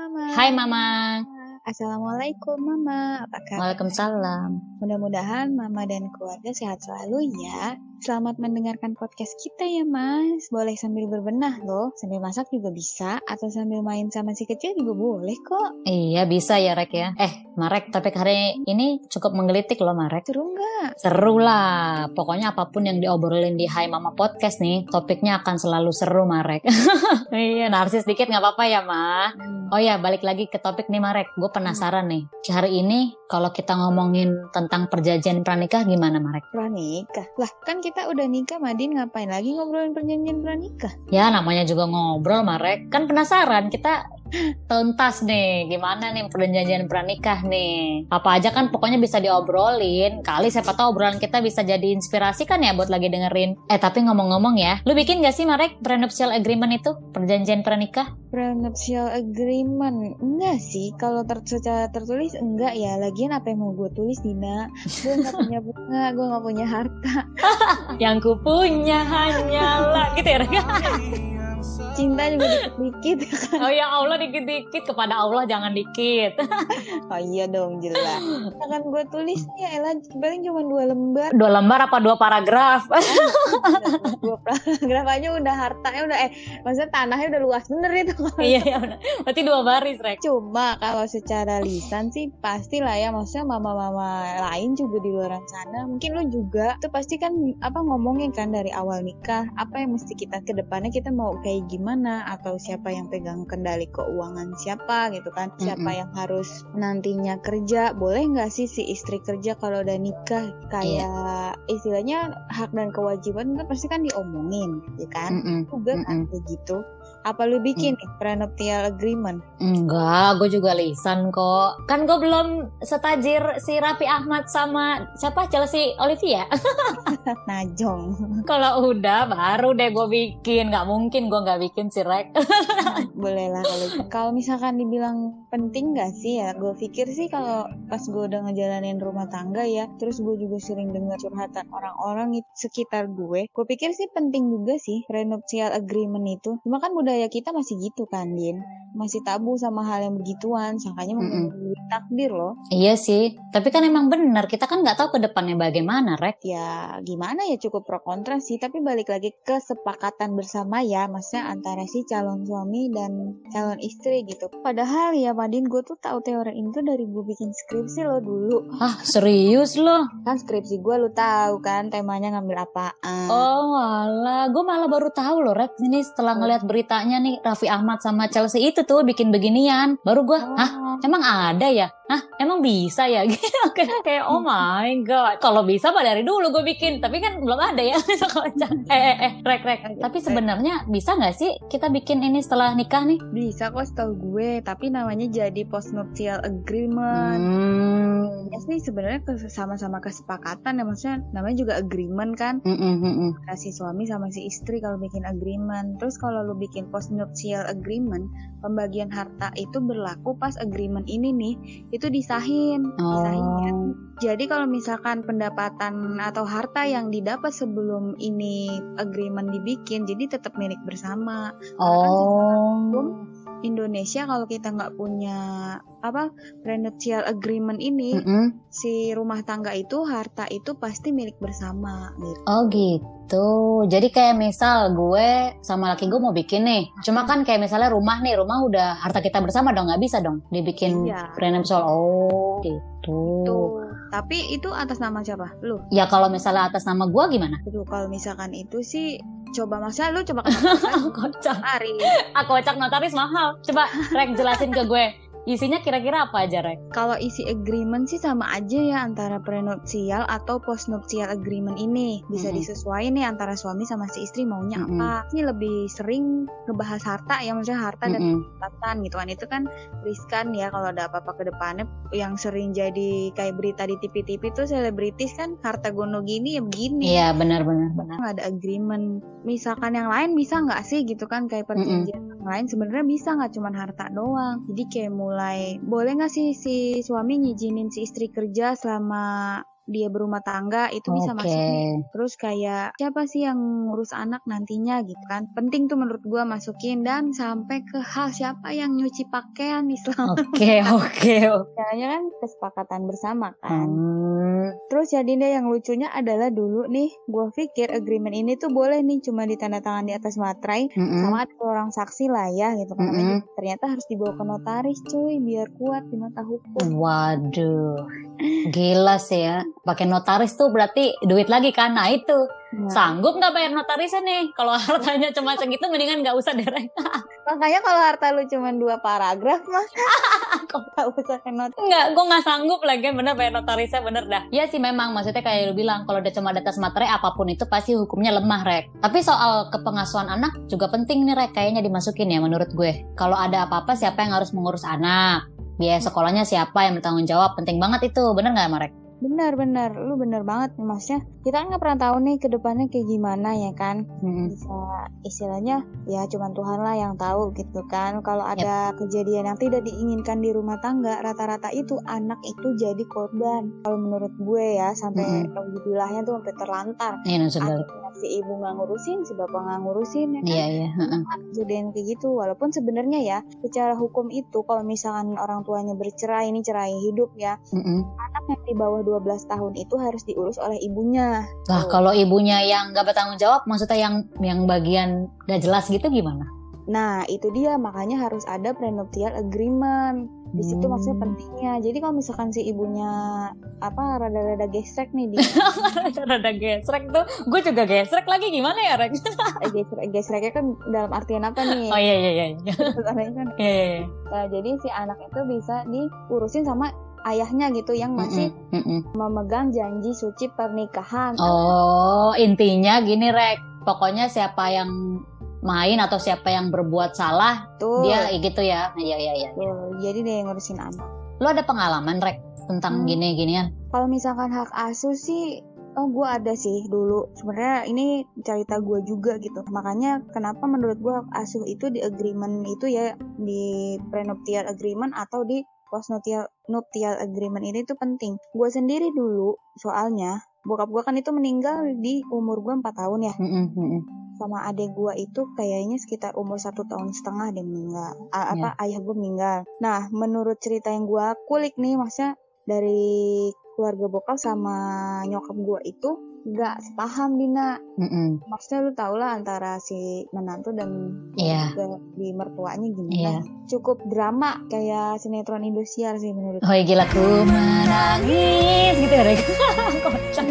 Mama. Hai Mama. Assalamualaikum Mama, apa kabar? Waalaikumsalam. Mudah-mudahan Mama dan keluarga sehat selalu ya. Selamat mendengarkan podcast kita ya Mas. Boleh sambil berbenah loh, sambil masak juga bisa, atau sambil main sama si kecil juga boleh kok. Iya bisa ya Rek ya. Marek, topik hari ini cukup menggelitik loh Marek. Seru nggak? Seru lah, pokoknya apapun yang diobrolin di Hai Mama Podcast nih, topiknya akan selalu seru Marek. Iya, narsis dikit gak apa-apa ya Ma. Oh ya, balik lagi ke topik nih Marek. Gue penasaran nih, hari ini kalau kita ngomongin tentang perjanjian pranikah gimana Marek? Pranikah? Lah kan kita udah nikah Madin, ngapain lagi ngobrolin perjanjian pranikah? Ya namanya juga ngobrol Marek, kan penasaran kita tuntas nih, gimana nih perjanjian pranikah nih. Apa aja kan pokoknya bisa diobrolin. Kali siapa tahu obrolan kita bisa jadi inspirasi kan ya buat lagi dengerin. Tapi ngomong-ngomong ya, lu bikin gak sih Marek prenuptial agreement itu? Perjanjian pranikah? Prenuptial agreement? Enggak sih, kalau secara tertulis enggak ya. Lagian apa yang mau gue tulis Dina? Gue gak punya bunga, gue gak punya harta. Yang ku punya hanyalah gitu ya Rek? Cinta juga dikit-dikit kan. Oh ya Allah, dikit-dikit, kepada Allah jangan dikit. Oh iya dong, jelas. Akan gue tulis nih Ella paling cuma 2 lembar. 2 lembar apa 2 paragraf? 2 paragraf aja udah hartanya udah maksudnya tanahnya udah luas bener itu. Iya udah. Berarti 2 baris Rek. Cuma kalau secara lisan sih pastilah ya, maksudnya mama-mama lain juga di luar sana, mungkin lu juga tuh pasti kan ngomongin kan dari awal nikah apa yang mesti kita ke depannya kita mau kayak gimana, atau siapa yang pegang kendali keuangan siapa gitu kan, siapa yang harus nantinya kerja, boleh nggak sih si istri kerja kalau udah nikah, kayak istilahnya hak dan kewajiban kan pasti kan diomongin ya kan, juga kan kayak gitu. Apa lu bikin nih prenuptial agreement? Enggak, gue juga lisan kok. Kan gue belum setajir si Raffi Ahmad sama siapa, Chelsea Olivia. Najong. Kalau udah baru deh gue bikin. Gak mungkin gue gak bikin sih Rek. Boleh lah kalau misalkan dibilang penting gak sih ya, gue pikir sih kalau pas gue udah ngejalanin rumah tangga ya, terus gue juga sering dengar curhatan orang-orang sekitar gue pikir sih penting juga sih prenuptial agreement itu. Cuma kan budaya kita masih gitu kan Din, masih tabu sama hal yang begituan, sangkanya mempengaruhi takdir loh. Iya sih, tapi kan emang benar, kita kan gak tahu ke depannya bagaimana Rek. Ya gimana ya, cukup pro kontra sih, tapi balik lagi ke kesepakatan bersama ya, maksudnya antara si calon suami dan calon istri gitu. Padahal ya Madin, gue tuh tahu teori ini tuh dari gue bikin skripsi lo dulu. Serius lo? Kan skripsi gue lo tahu kan temanya ngambil apaan. Oh alah, gue malah baru tahu loh Rek, ini setelah ngeliat beritanya nih Raffi Ahmad sama Chelsea itu tuh bikin beginian. Baru gue, emang ada ya? Emang bisa ya? Kayak oh my god, kalau bisa mah dari dulu gue bikin, tapi kan belum ada ya. Rek. Tapi sebenarnya bisa nggak sih kita bikin ini setelah nikah nih? Bisa kok setahu gue, tapi namanya jadi postnuptial agreement. Ya sih sebenarnya sama-sama kesepakatan ya, maksudnya namanya juga agreement kan. Si suami sama si istri kalau bikin agreement. Terus kalau lu bikin postnuptial agreement, pembagian harta itu berlaku pas agreement ini nih itu disahin ya. Jadi kalau misalkan pendapatan atau harta yang didapat sebelum ini agreement dibikin, jadi tetap milik bersama. Indonesia kalau kita nggak punya prenuptial agreement ini, si rumah tangga itu harta itu pasti milik bersama gitu. Oh gitu. Jadi kayak misal gue sama laki gue mau bikin nih, cuma kan kayak misalnya rumah udah harta kita bersama dong, nggak bisa dong dibikin prenuptial. Oh gitu. Tapi itu atas nama siapa? Lu? Ya kalau misalnya atas nama gue gimana? Itu kalau misalkan itu sih coba masa lu coba kocak notaris mahal. Coba Rek jelasin ke gue. Isinya kira-kira apa aja Rek? Kalau isi agreement sih sama aja ya antara prenuptial atau postnuptial agreement ini. Bisa disesuaikan nih antara suami sama si istri maunya apa. Ini lebih sering ngebahas harta ya, maksudnya harta dan pendapatan gitu kan. Itu kan riskan ya kalau ada apa-apa ke depannya. Yang sering jadi kayak berita di TV-TV tuh selebritis kan harta gono gini ya begini. Iya benar. Ada agreement. Misalkan yang lain bisa nggak sih gitu kan, kayak perjanjian yang lain sebenarnya bisa nggak cuma harta doang. Jadi kayak mulai boleh nggak sih si suami ngizinin si istri kerja selama dia berumah tangga itu bisa masuk nih. Terus kayak siapa sih yang ngurus anak nantinya gitu kan. Penting tuh menurut gue masukin, dan sampai ke hal siapa yang nyuci pakaian Islam. Oke. Caranya kan kesepakatan bersama kan. Terus jadi deh yang lucunya adalah dulu nih gue pikir agreement ini tuh boleh nih cuma ditandatangan di atas materai sama ada orang saksi lah ya gitu kan. Ternyata harus dibawa ke notaris cuy biar kuat di mata hukum. Waduh, gila sih ya. Pakai notaris tuh berarti duit lagi kan. Nah itu sanggup nggak bayar notarisnya nih? Kalau hartanya cuma segitu mendingan nggak usah direk. Makanya kalau harta lu cuma 2 paragraf mah kok nggak usah ke notaris. Enggak, gue nggak sanggup lagi bener bayar notarisnya, bener dah. Ya sih memang, maksudnya kayak lu bilang kalau udah cuma di atas materai apapun itu pasti hukumnya lemah, Rek. Tapi soal kepengasuhan anak juga penting nih, Rek, kayaknya dimasukin ya menurut gue. Kalau ada apa-apa siapa yang harus mengurus anak, biaya sekolahnya siapa yang bertanggung jawab, penting banget itu, bener nggak, Marek? Benar, lu bener banget nih maksudnya. Kita kan nggak pernah tahu nih ke depannya kayak gimana ya kan. Bisa istilahnya ya cuman Tuhan lah yang tahu gitu kan. Kalau ada kejadian yang tidak diinginkan di rumah tangga, rata-rata itu anak itu jadi korban. Kalau menurut gue ya sampai alhamdulillahnya tuh sampai terlantar. Akhirnya si ibu nggak ngurusin, si bapak nggak ngurusin ya kan. Iya. Kejadian kayak gitu. Walaupun sebenarnya ya secara hukum itu kalau misalkan orang tuanya bercerai, ini cerai hidup ya, anak yang di bawah 12 tahun itu harus diurus oleh ibunya. Nah, kalau ibunya yang gak bertanggung jawab, maksudnya yang bagian gak jelas gitu gimana? Nah, itu dia, makanya harus ada prenuptial agreement. Di situ maksudnya pentingnya. Jadi kalau misalkan si ibunya rada-rada gesrek nih rada gesrek tuh, gue juga gesrek lagi, gimana ya, Rek? Gesreknya kan dalam artian apa nih? Oh iya. Nah, jadi si anak itu bisa diurusin sama ayahnya gitu yang masih memegang janji suci pernikahan. Oh, intinya gini, Rek. Pokoknya siapa yang main atau siapa yang berbuat salah, dia gitu ya. Iya. Jadi dia yang ngurusin anak. Lo ada pengalaman, Rek, tentang gini-ginian? Kalau misalkan hak asuh sih, gue ada sih dulu. Sebenarnya ini cerita gue juga gitu. Makanya kenapa menurut gue hak asuh itu di agreement itu ya, di prenuptial agreement atau di postnuptial agreement ini tuh penting. Gue sendiri dulu, soalnya bokap gue kan itu meninggal di umur gue 4 tahun ya. Sama adik gue itu kayaknya sekitar umur 1,5 tahun dia meninggal. Ayah gue meninggal. Nah, menurut cerita yang gue kulik nih, maksudnya dari keluarga bokap sama nyokap gue itu gak sepaham, Dina. Maksudnya lu tau lah antara si menantu dan juga di mertuanya gimana. Cukup drama kayak sinetron Indosiar sih menurut. Oh gila, ku menangis gitu ya, Rek. Kocak.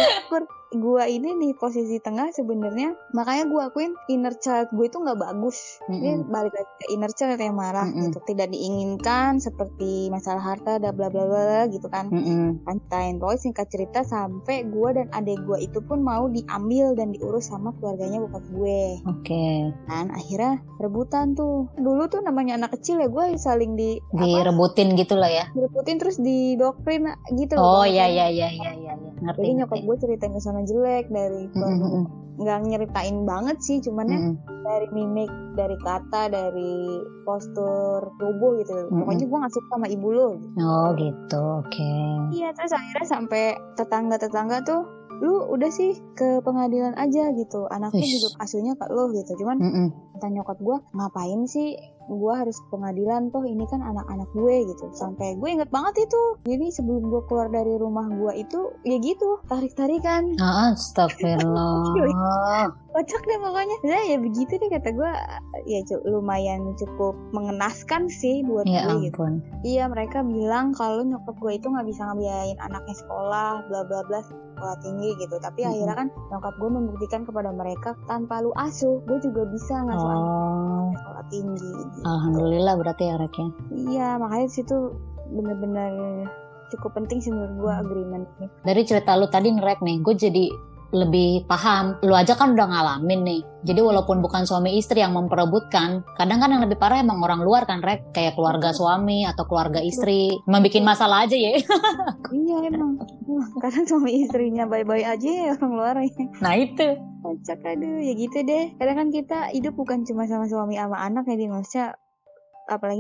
Gue ini di posisi tengah sebenarnya, makanya gue akuin inner child gue itu nggak bagus. Dia balik lagi ke inner child yang marah gitu, tidak diinginkan seperti masalah harta dan bla bla bla gitu kan. Pantain pokoknya singkat cerita sampai gue dan adik gue itu pun mau diambil dan diurus sama keluarganya bokap gue. Dan akhirnya rebutan tuh. Dulu tuh namanya anak kecil ya, gue saling direbutin gitu lah ya. Direbutin terus didoktrin gitu. Oh iya. Ngerti. Jadi nyokap gue ceritain kesana jelek dari keluarga. Nggak nyeritain banget sih, cuman ya dari mimik, dari kata, dari postur tubuh gitu. Pokoknya gue nggak suka sama ibu lo gitu. Oh gitu, oke. Iya, terus akhirnya sampai tetangga-tetangga tuh, lu udah sih ke pengadilan aja gitu, anaknya juga asuhnya ke lo gitu. Cuman kata nyokap gue, ngapain sih gue harus ke pengadilan, toh ini kan anak-anak gue gitu. Sampai gue inget banget itu. Jadi sebelum gue keluar dari rumah gue itu ya gitu, tarik-tarikan. Astagfirullah. Kocak deh pokoknya. Nah, ya begitu deh kata gue. Ya lumayan cukup mengenaskan sih buat ya gue ampun. gitu. Iya, mereka bilang kalau nyokap gue itu nggak bisa ngebiayain anaknya sekolah bla bla bla sekolah tinggi gitu. Tapi akhirnya kan nyokap gue membuktikan kepada mereka, tanpa lu asuh gue juga bisa ngasuh anak sekolah tinggi gitu. Alhamdulillah berarti ya, Rek ya. Iya, makanya situ bener-bener cukup penting sih menurut gue agreement ini. Dari cerita lu tadi, Rek nih, gue jadi lebih paham. Lu aja kan udah ngalamin nih. Jadi walaupun bukan suami istri yang memperebutkan, kadang kan yang lebih parah emang orang luar kan, Rek. Kayak keluarga suami atau keluarga istri. Emang bikin masalah aja ya. Iya emang. Kadang suami istrinya bye-bye aja ya orang luar ya. Nah itu. Kocak, aduh ya gitu deh. Kadang kan kita hidup bukan cuma sama suami sama anak ya, di maksudnya apalagi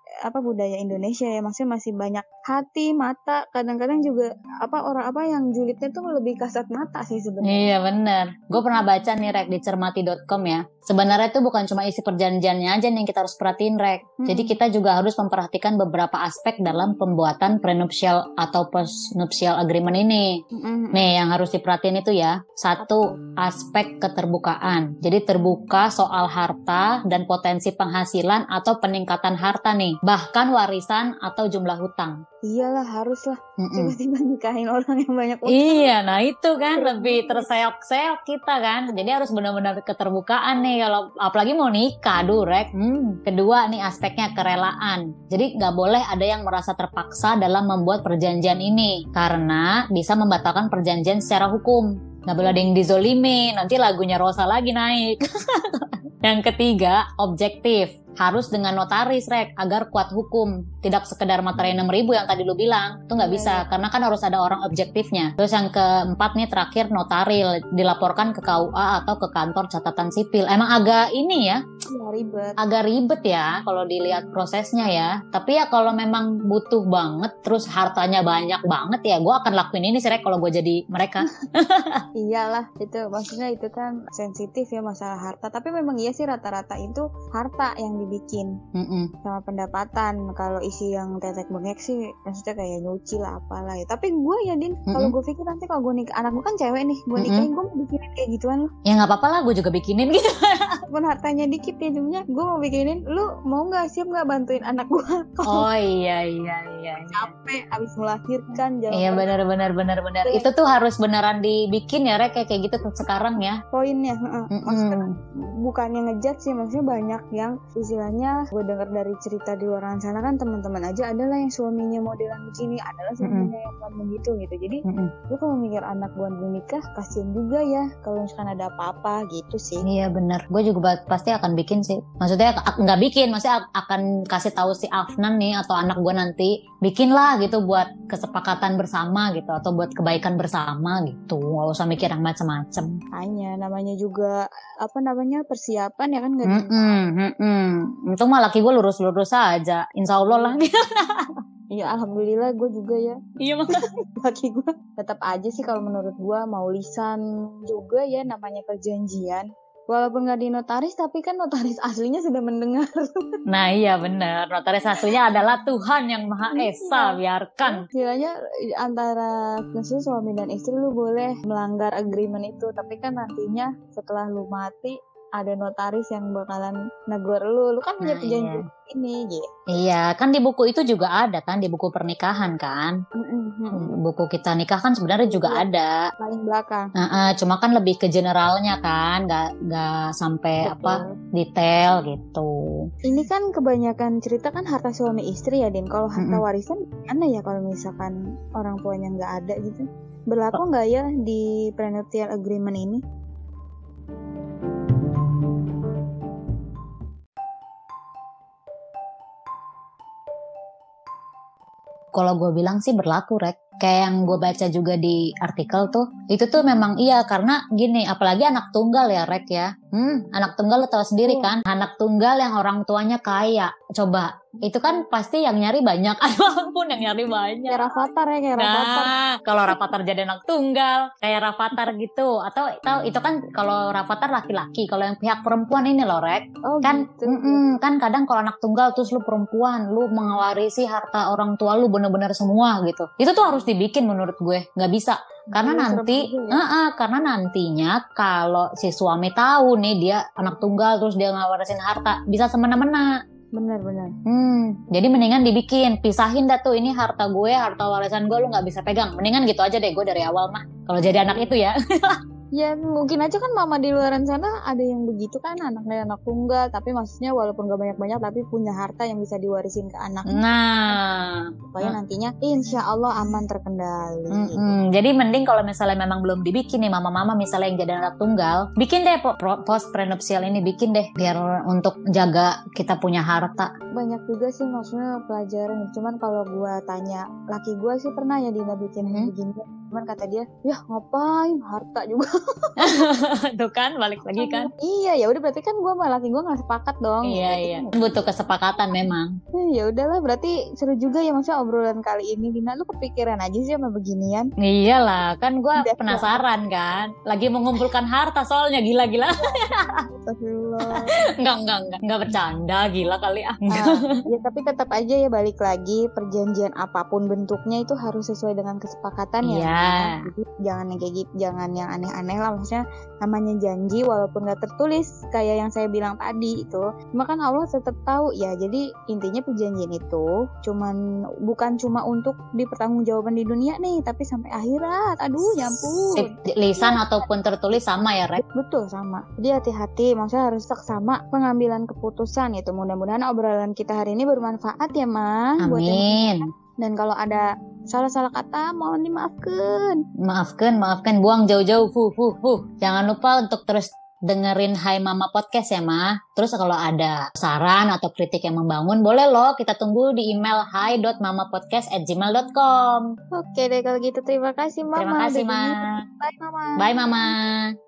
budaya Indonesia ya, maksudnya masih banyak hati, mata, kadang-kadang juga orang yang julidnya tuh lebih kasat mata sih sebenarnya. Iya bener. Gue pernah baca nih Rek di cermati.com ya. Sebenarnya itu bukan cuma isi perjanjiannya aja nih yang kita harus perhatiin Rek. Jadi kita juga harus memperhatikan beberapa aspek dalam pembuatan prenuptial atau postnuptial agreement ini. Nih yang harus diperhatiin itu ya. 1. Aspek keterbukaan. Jadi terbuka soal harta dan potensi penghasilan atau peningkatan harta nih. Bahkan warisan atau jumlah hutang. Iyalah haruslah. Tiba-tiba nikahin orang yang banyak utang. Iya, nah itu kan lebih terseok-seok kita kan. Jadi harus benar-benar keterbukaan nih kalau apalagi mau nikah, Rek. Kedua nih aspeknya kerelaan. Jadi nggak boleh ada yang merasa terpaksa dalam membuat perjanjian ini karena bisa membatalkan perjanjian secara hukum. Nggak boleh ada yang dizolimi, nanti lagunya Rosa lagi naik. Yang ketiga, objektif. Harus dengan notaris, Rek, agar kuat hukum. Tidak sekedar materai 6.000 yang tadi lu bilang. Itu nggak bisa, karena kan harus ada orang objektifnya. Terus yang keempat nih terakhir, notaril. Dilaporkan ke KUA atau ke kantor catatan sipil. Emang agak ini ya, ribet. Agak ribet ya kalau dilihat prosesnya ya. Tapi ya kalau memang butuh banget, terus hartanya banyak banget ya, gue akan lakuin ini sih, Rek, kalau gue jadi mereka. Iyalah, itu maksudnya itu kan sensitif ya masalah harta. Tapi memang iya sih rata-rata itu harta yang dibikin sama pendapatan. Kalau isi yang tetek bengek sih maksudnya kayak nyuci lah apalah ya. Tapi gue ya Din, kalau gue pikir nanti kalau gue nikah, anak gue kan cewek nih, gue nikahin gue mau bikinin kayak gituan loh. Ya nggak apa-apa lah, gue juga bikinin gitu. Pun hartanya dikit ya jumnya, gue mau bikinin. Lu mau nggak, siap nggak bantuin anak gue? Oh iya. Capek abis melahirkan. Iya benar. Itu tuh harus beneran dibikin ya, Rek, kayak gitu tuh sekarang ya. Poinnya, maksudnya bukannya ngejat sih, maksudnya banyak yang istilahnya gue dengar dari cerita di luar sana kan, teman-teman aja adalah yang suaminya modelan begini, adalah suaminya yang bukan begitu gitu. Jadi gue kalau mikir anak gue menikah, kasian juga ya kalau misalkan ada apa-apa gitu sih. Iya benar, gue juga pasti akan bikin sih. Maksudnya nggak bikin, maksudnya akan kasih tahu si Afnan nih atau anak gue nanti, bikin lah gitu buat kesepakatan bersama gitu, atau buat kebaikan bersama gitu. Nggak usah mikir yang macam-macam. Hanya namanya juga persiapan ya kan, nggak Untung mah laki gue lurus-lurus aja, insya Allah lah. Iya alhamdulillah gue juga ya. Iya laki gue tetap aja sih kalau menurut gue mau lisan juga ya, namanya perjanjian. Walaupun nggak di notaris, tapi kan notaris aslinya sudah mendengar. Nah iya benar, notaris aslinya adalah Tuhan yang Maha Esa, biarkan. Istilahnya antara maksudnya suami dan istri lu boleh melanggar agreement itu, tapi kan nantinya setelah lu mati ada notaris yang bakalan negur lu kan punya perjanjian ini gitu. Iya, kan di buku itu juga ada kan, di buku pernikahan kan. Buku kita nikah kan sebenarnya juga ada. Paling belakang. Cuma kan lebih ke generalnya kan, nggak sampai detail gitu. Ini kan kebanyakan cerita kan harta suami istri ya, Din. Kalau harta warisan gimana ya kalau misalkan orang tuanya nggak ada gitu? Berlaku nggak ya di prenuptial agreement ini? Kalau gue bilang sih berlaku, Rek. Kayak yang gue baca juga di artikel tuh, itu tuh memang iya, karena gini, apalagi anak tunggal ya, Rek ya. Anak tunggal lo tau sendiri kan, anak tunggal yang orang tuanya kaya. Coba, itu kan pasti yang nyari banyak. Ampun, yang nyari banyak. Kayak Rafathar ya, kayak Rafathar. Nah, kalau Rafathar jadi anak tunggal, kayak Rafathar gitu. Atau itu kan kalau Rafathar laki-laki, kalau yang pihak perempuan ini loh, Rek. Oh, kan gitu. Kan kadang kalau anak tunggal terus lu perempuan, lu mewarisi harta orang tua lu bener-bener semua gitu. Itu tuh harus dibikin menurut gue, nggak bisa. Karena karena nantinya kalau si suami tahu nih dia anak tunggal terus dia ngawarisin harta, bisa semena-mena. Benar. Jadi mendingan dibikin, pisahin dah tuh, ini harta gue, harta warisan gue lu nggak bisa pegang. Mendingan gitu aja deh gue dari awal mah. Kalau jadi anak itu ya. Ya mungkin aja kan mama di luar sana ada yang begitu kan, anaknya anak tunggal, tapi maksudnya walaupun gak banyak-banyak tapi punya harta yang bisa diwarisin ke anak. Nah, supaya nantinya insya Allah aman terkendali. Jadi mending kalau misalnya memang belum dibikin nih mama-mama misalnya yang jadi anak tunggal, bikin deh post prenuptial ini, bikin deh biar untuk jaga kita punya harta. Banyak juga sih maksudnya pelajaran. Cuman kalau gue tanya laki gue sih pernah ya Dina bikin begini. Cuman kata dia, ya ngapain harta juga. Tuh kan balik lagi kan. Iya, ya udah berarti kan gue sama laki gue nggak sepakat dong. Iya. Butuh kesepakatan memang. Ya udahlah, berarti seru juga ya maksudnya obrolan kali ini. Dina, lu kepikiran aja sih sama beginian? Iyalah, kan gue penasaran kan. Lagi mengumpulkan harta soalnya gila-gila. Astagfirullah. Enggak bercanda, gila kali ah. Ya tapi tetap aja ya balik lagi, perjanjian apapun bentuknya itu harus sesuai dengan kesepakatan ya. Iya. Jadi jangan yang kayak gitu, jangan yang aneh-aneh lah, maksudnya namanya janji walaupun gak tertulis kayak yang saya bilang tadi itu. Cuma kan Allah tetap tahu ya. Jadi intinya perjanjian itu bukan cuma untuk dipertanggungjawaban di dunia nih, tapi sampai akhirat. Aduh, ya ampun. Lisan ataupun tertulis sama ya, Rek? Betul, sama. Jadi hati-hati, maksudnya harus seksama pengambilan keputusan itu. Mudah-mudahan obrolan kita hari ini bermanfaat ya, Ma. Amin. Dan kalau ada salah-salah kata mohon dimaafkan. Maafkan, buang jauh-jauh. Jangan lupa untuk terus dengerin Hai Mama Podcast ya, Ma. Terus kalau ada saran atau kritik yang membangun, boleh loh kita tunggu di email hai.mamapodcast@gmail.com. Oke deh kalau gitu, terima kasih Mama. Terima kasih, Ma. Bye Mama. Bye Mama.